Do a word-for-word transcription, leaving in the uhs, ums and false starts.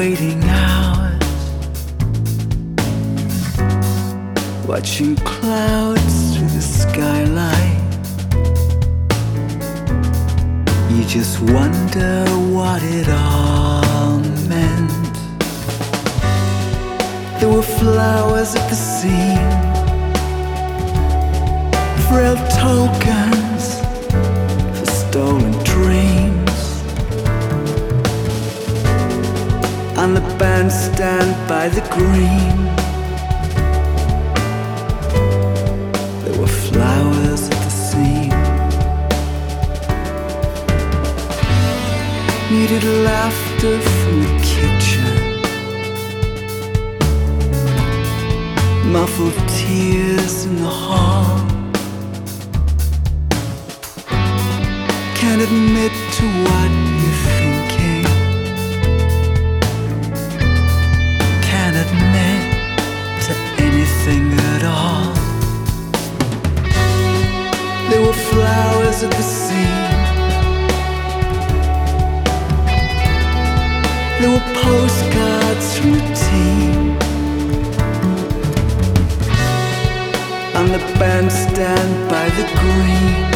waiting out, watching clouds through the skyline. You just wonder what it all meant. There were flowers at the scene, frail tokens for stolen dreams. On the bandstand by the green, there were flowers at the scene. Needed laughter from the kitchen, muffled tears in the hall. Can't admit to what you're thinking, can't admit to anything at all. There were flowers at the scene, there were postcards from the team. On the bandstand by the green,